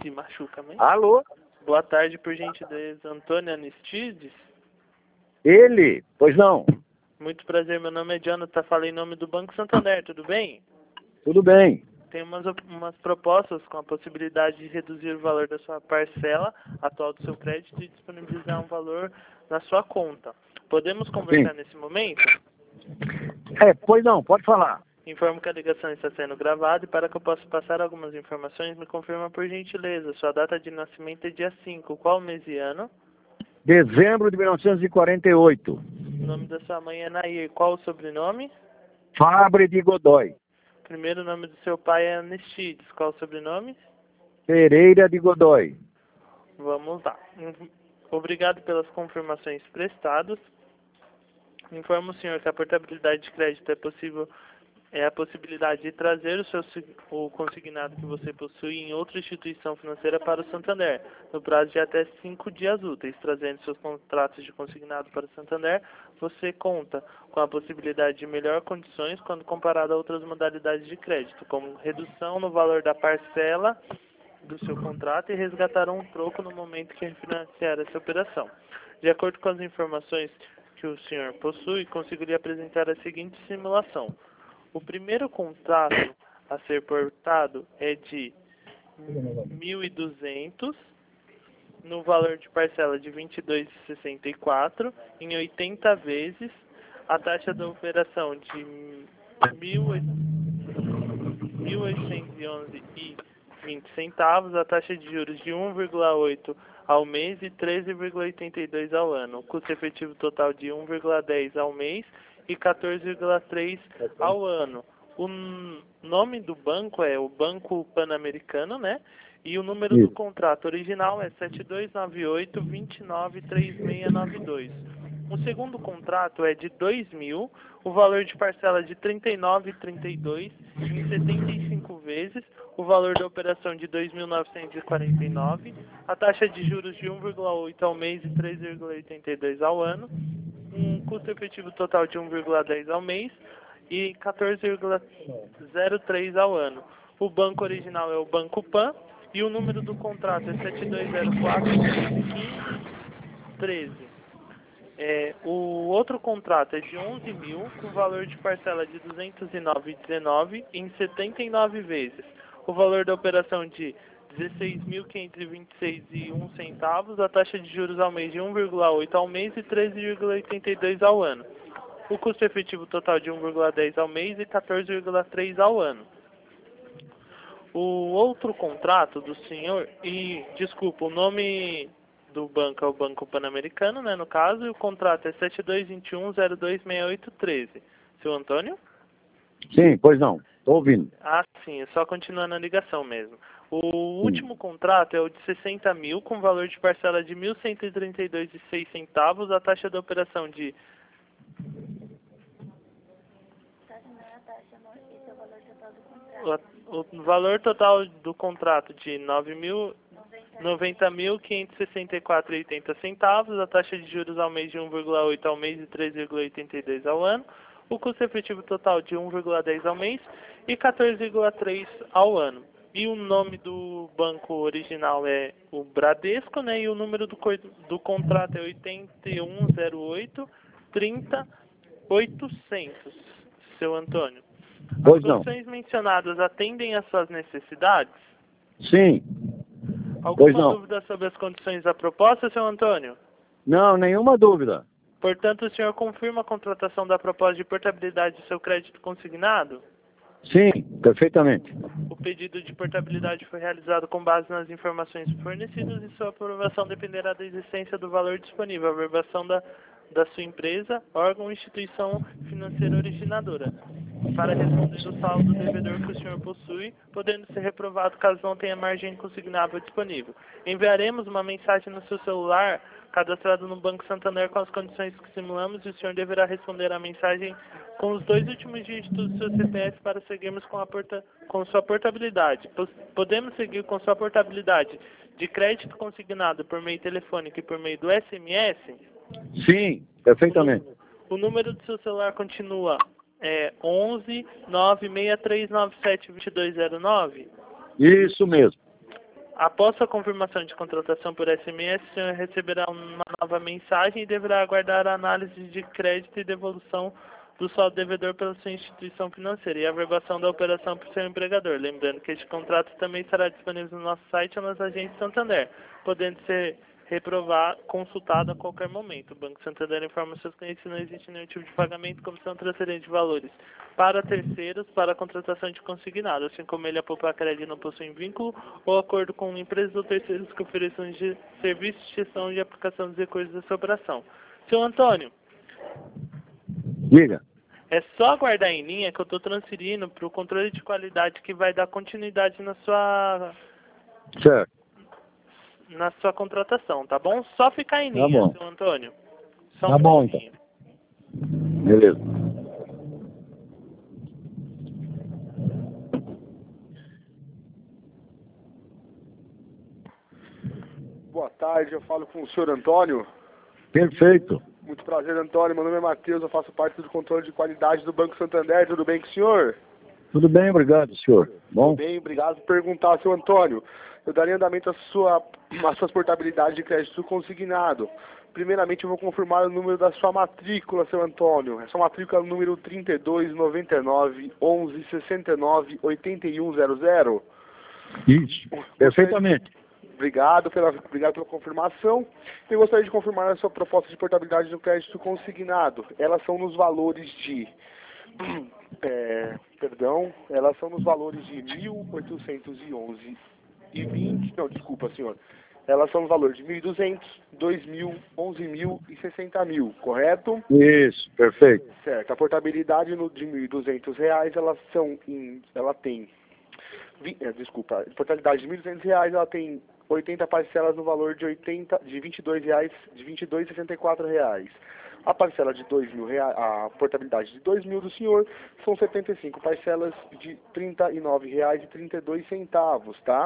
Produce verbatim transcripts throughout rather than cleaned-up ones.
se machuca mesmo. Alô? Boa tarde, por gentileza, Antônio Anistides. Ele? Pois não. Muito prazer, meu nome é Jonathan, falei em nome do Banco Santander, tudo bem? Tudo bem. Tem umas, umas propostas com a possibilidade de reduzir o valor da sua parcela atual do seu crédito e disponibilizar um valor na sua conta. Podemos conversar Sim. nesse momento? É, pois não, pode falar. Informo que a ligação está sendo gravada e para que eu possa passar algumas informações, me confirma por gentileza. Sua data de nascimento é dia cinco. Qual mês e ano? Dezembro de mil novecentos e quarenta e oito. O nome da sua mãe é Nair. Qual o sobrenome? Fabre de Godoy. O primeiro nome do seu pai é Anistides. Qual o sobrenome? Pereira de Godoy. Vamos lá. Obrigado pelas confirmações prestadas. Informo o senhor que a portabilidade de crédito é possível, é a possibilidade de trazer o, seu, o consignado que você possui em outra instituição financeira para o Santander, no prazo de até cinco dias úteis. Trazendo seus contratos de consignado para o Santander, você conta com a possibilidade de melhor condições quando comparado a outras modalidades de crédito, como redução no valor da parcela do seu contrato e resgatar um troco no momento que refinanciar essa operação. De acordo com as informações que o senhor possui, conseguiria apresentar a seguinte simulação. O primeiro contrato a ser portado é de mil e duzentos, no valor de parcela de vinte e dois vírgula sessenta e quatro, em oitenta vezes, a taxa da operação de mil oitocentos e onze reais e vinte centavos, a taxa de juros de um vírgula oito ao mês e treze vírgula oitenta e dois ao ano. O custo efetivo total de um vírgula dez ao mês e quatorze vírgula três ao ano. O nome do banco é o Banco Pan-Americano, né? E o número do contrato original é sete dois nove oito, dois nove três seis nove dois. O segundo contrato é de dois mil, o valor de parcela de trinta e nove vírgula trinta e dois em setenta e cinco vezes, o valor da operação de dois mil novecentos e quarenta e nove, a taxa de juros de um vírgula oito ao mês e três vírgula oitenta e dois ao ano, um custo efetivo total de um vírgula dez ao mês e quatorze vírgula zero três ao ano. O banco original é o Banco Pan e o número do contrato é sete dois zero quatro, um cinco um três. É, o outro contrato é de onze mil, com valor de parcela de duzentos e nove vírgula dezenove em setenta e nove vezes. O valor da operação de dezesseis mil quinhentos e vinte e seis reais e um centavos, a taxa de juros ao mês de um vírgula oito ao mês e treze vírgula oitenta e dois ao ano. O custo efetivo total de um vírgula dez ao mês e quatorze vírgula três ao ano. O outro contrato do senhor, e desculpa, o nome do banco é o Banco Pan-Americano, né, no caso, e o contrato é sete dois dois um zero dois seis oito um três. Seu Antônio? Sim, pois não. Estou ouvindo. Ah, sim, é só continuando a ligação mesmo. O último contrato é o de sessenta mil, com valor de parcela de mil cento e trinta e dois reais e seis centavos, a taxa da operação de... O valor total do contrato de nove mil... noventa mil quinhentos e sessenta e quatro reais e oitenta centavos, a taxa de juros ao mês de um vírgula oito ao mês e três vírgula oitenta e dois ao ano, o custo efetivo total de um vírgula dez ao mês e quatorze vírgula três ao ano. E o nome do banco original é o Bradesco, né? E o número do, do contrato é oito um zero oito, trinta, oitocentos, seu Antônio. As Pois não. condições mencionadas atendem às suas necessidades? Sim. Alguma Pois não. dúvida sobre as condições da proposta, seu Antônio? Não, nenhuma dúvida. Portanto, o senhor confirma a contratação da proposta de portabilidade do seu crédito consignado? Sim, perfeitamente. O pedido de portabilidade foi realizado com base nas informações fornecidas e sua aprovação dependerá da existência do valor disponível, a verbação da, da sua empresa, órgão ou instituição financeira originadora, para responder o saldo devedor que o senhor possui, podendo ser reprovado caso não tenha margem consignável disponível. Enviaremos uma mensagem no seu celular cadastrado no Banco Santander com as condições que simulamos e o senhor deverá responder à mensagem com os dois últimos dígitos do seu C P F para seguirmos com, a porta, com sua portabilidade. Podemos seguir com sua portabilidade de crédito consignado por meio telefônico e por meio do S M S? Sim, perfeitamente. O, o número do seu celular continua é onze nove seis três nove sete dois dois zero nove? Isso mesmo. Após a confirmação de contratação por S M S, o senhor receberá uma nova mensagem e deverá aguardar a análise de crédito e devolução do saldo devedor pela sua instituição financeira e a averbação da operação por seu empregador. Lembrando que este contrato também estará disponível no nosso site ou nas agências Santander, podendo ser reprovar, consultado a qualquer momento. O Banco Santander informa seus clientes que não existe nenhum tipo de pagamento, comissão transferente de valores para terceiros para a contratação de consignado, assim como ele, a Poupa Crédito, não possui vínculo ou acordo com empresas ou terceiros que ofereçam de serviço de gestão e aplicação dos recursos dessa operação. Seu Antônio, Diga. é só aguardar em linha que eu estou transferindo para o controle de qualidade que vai dar continuidade na sua, Certo. na sua contratação, tá bom? Só ficar em Tá linha, bom. seu Antônio. Só um Tá bom, pouquinho. Beleza. Boa tarde, eu falo com o senhor Antônio. Perfeito. Muito prazer, Antônio. Meu nome é Matheus, eu faço parte do controle de qualidade do Banco Santander. Tudo bem com o senhor? Tudo bem, obrigado, senhor. Bom? Tudo bem, obrigado por perguntar, seu Antônio. Eu daria andamento à sua, às suas portabilidades de crédito consignado. Primeiramente, eu vou confirmar o número da sua matrícula, seu Antônio. A sua matrícula é o número trinta e dois, noventa e nove, onze, sessenta e nove, oitenta e um zero zero. Isso. Perfeitamente. Obrigado pela, obrigado pela confirmação. Eu gostaria de confirmar a sua proposta de portabilidade do crédito consignado. Elas são nos valores de... É, perdão, elas são nos valores de mil oitocentos e onze e vinte... Não, desculpa, senhor. Elas são nos valores de mil e duzentos, dois mil, onze mil e sessenta mil, correto? Isso, perfeito. Certo. A portabilidade no, de mil e duzentos reais, elas são em, ela tem... Vi, é, desculpa, a portabilidade de mil e duzentos reais, ela tem oitenta parcelas no valor de oitenta, de vinte e dois reais, de vinte e dois reais e sessenta e quatro reais. A parcela de dois mil reais, a portabilidade de dois mil do senhor são setenta e cinco parcelas de trinta e nove reais e trinta e dois centavos, tá?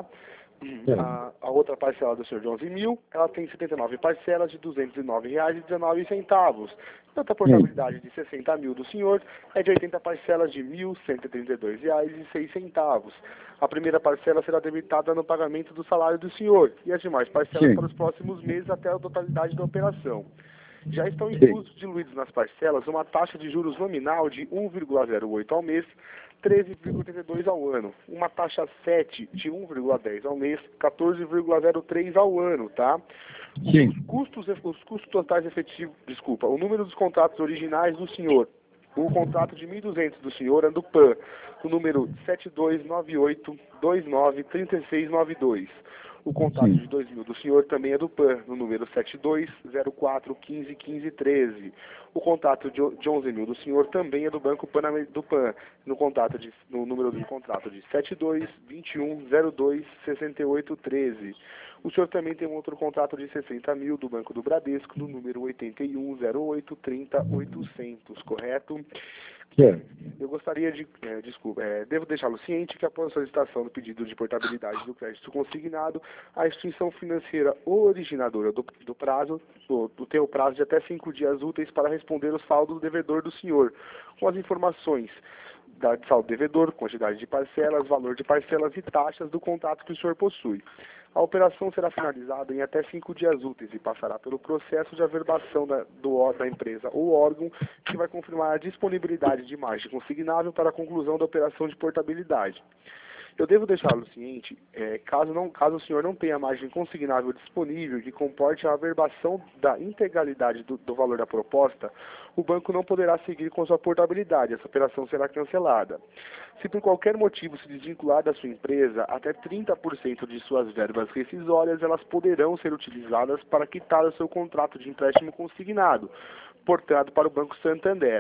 A, a outra parcela do senhor de onze mil, ela tem setenta e nove parcelas de duzentos e nove reais e dezenove centavos. E outra portabilidade de sessenta mil do senhor é de oitenta parcelas de mil cento e trinta e dois reais e seis centavos. A primeira parcela será debitada no pagamento do salário do senhor e as demais parcelas Sim. para os próximos meses até a totalidade da operação. Já estão inclusos, diluídos nas parcelas, uma taxa de juros nominal de um vírgula zero oito ao mês, treze vírgula oitenta e dois ao ano, uma taxa sete de um vírgula dez ao mês, quatorze vírgula zero três ao ano, tá? Sim. Os custos, os custos totais efetivos, desculpa, o número dos contratos originais do senhor. O contrato de mil e duzentos do senhor é do P A N, o número sete dois nove oito dois nove três seis nove dois. O contrato Sim. de dois mil do senhor também é do P A N, no número sete dois zero quatro um cinco um cinco um três. O contrato de, de onze mil do senhor também é do Banco Pan, do P A N, no, contrato de, no número de contrato de sete dois vinte e um zero dois sessenta e oito treze. O senhor também tem um outro contrato de sessenta mil do Banco do Bradesco, no número oitenta e um zero oito trinta oitocentos, correto? Certo. Eu gostaria de, é, desculpa, é, devo deixá-lo ciente que após a solicitação do pedido de portabilidade do crédito consignado, a instituição financeira originadora do, do prazo, do, do tem o prazo de até cinco dias úteis para responder o saldo do devedor do senhor, com as informações da de saldo devedor, quantidade de parcelas, valor de parcelas e taxas do contrato que o senhor possui. A operação será finalizada em até cinco dias úteis e passará pelo processo de averbação da, do, da empresa ou órgão que vai confirmar a disponibilidade de margem consignável para a conclusão da operação de portabilidade. Eu devo deixá-lo ciente, é, caso, não, caso o senhor não tenha margem consignável disponível que comporte a averbação da integralidade do, do valor da proposta, o banco não poderá seguir com sua portabilidade, essa operação será cancelada. Se por qualquer motivo se desvincular da sua empresa, até trinta por cento de suas verbas rescisórias elas poderão ser utilizadas para quitar o seu contrato de empréstimo consignado, portado para o Banco Santander.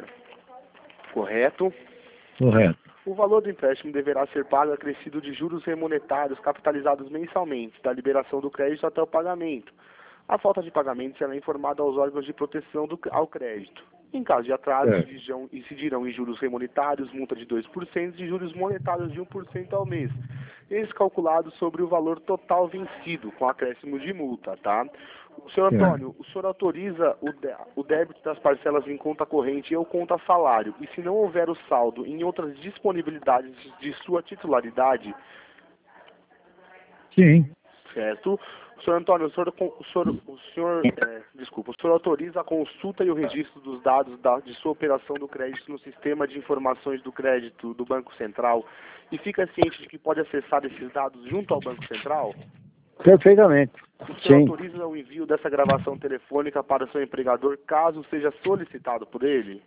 Correto? Correto. O valor do empréstimo deverá ser pago acrescido de juros remonetários capitalizados mensalmente, da liberação do crédito até o pagamento. A falta de pagamento será informada aos órgãos de proteção do, ao crédito. Em caso de atraso, É. incidirão, incidirão em juros remonetários, multa de dois por cento e juros monetários de um por cento ao mês. Eles calculados sobre o valor total vencido, com acréscimo de multa, tá? O senhor É. Antônio, o senhor autoriza o, dé o débito das parcelas em conta corrente ou conta salário, e se não houver o saldo em outras disponibilidades de sua titularidade, Sim. Certo. Senhor Antônio, o senhor, o senhor, o senhor é, desculpa, o senhor autoriza a consulta e o registro dos dados da, de sua operação do crédito no sistema de informações do crédito do Banco Central e fica ciente de que pode acessar esses dados junto ao Banco Central? Perfeitamente. O senhor Sim. autoriza o envio dessa gravação telefônica para o seu empregador caso seja solicitado por ele?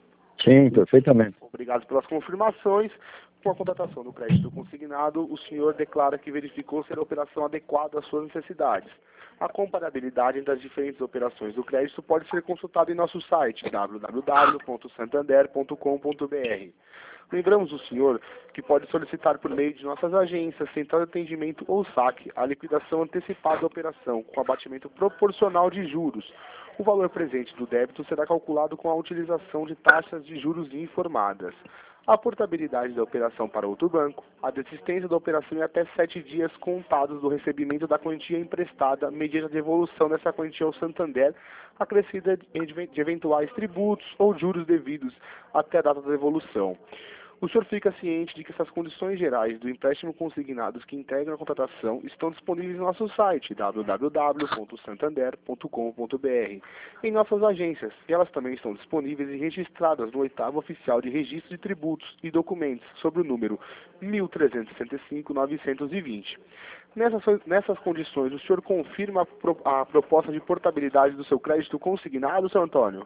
Sim, perfeitamente. Obrigado pelas confirmações. Com a contratação do crédito consignado, o senhor declara que verificou ser a operação adequada às suas necessidades. A comparabilidade entre as diferentes operações do crédito pode ser consultada em nosso site w w w ponto santander ponto com ponto b r. Lembramos o senhor que pode solicitar por meio de nossas agências, central de atendimento ou saque a liquidação antecipada da operação, com abatimento proporcional de juros. O valor presente do débito será calculado com a utilização de taxas de juros informadas. A portabilidade da operação para outro banco, a desistência da operação em até sete dias contados do recebimento da quantia emprestada mediante a devolução dessa quantia ao Santander, acrescida de eventuais tributos ou juros devidos até a data da devolução. O senhor fica ciente de que essas condições gerais do empréstimo consignados que integram a contratação estão disponíveis no nosso site w w w ponto santander ponto com ponto b r, em nossas agências, e elas também estão disponíveis e registradas no oitavo oficial de registro de tributos e documentos sob o número mil trezentos e sessenta e cinco ponto novecentos e vinte. Nessas, nessas condições, o senhor confirma a, pro, a proposta de portabilidade do seu crédito consignado, senhor Antônio?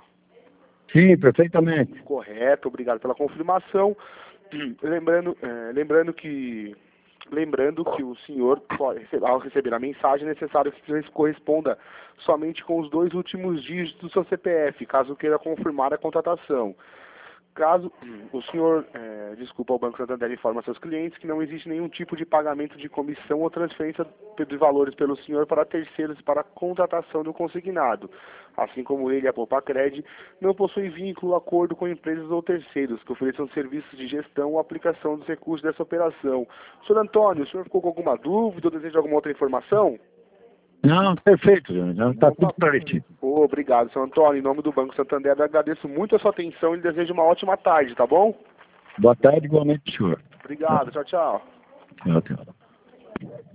Sim, perfeitamente. Correto, obrigado pela confirmação. Lembrando, é, lembrando que lembrando que o senhor, ao receber a mensagem, é necessário que corresponda somente com os dois últimos dígitos do seu C P F, caso queira confirmar a contratação. Caso o senhor, é, desculpa, o Banco Santander informa a seus clientes que não existe nenhum tipo de pagamento de comissão ou transferência de valores pelo senhor para terceiros para a contratação do consignado. Assim como ele, a Poupacred, não possui vínculo, acordo com empresas ou terceiros que ofereçam serviços de gestão ou aplicação dos recursos dessa operação. senhor Antônio, o senhor ficou com alguma dúvida ou deseja alguma outra informação? Não, perfeito, já está tudo preenchido. Oh, obrigado, senhor Antônio. Em nome do Banco Santander, eu agradeço muito a sua atenção e desejo uma ótima tarde, tá bom? Boa tarde, igualmente, senhor. Obrigado, tchau, tchau. Tchau, tchau.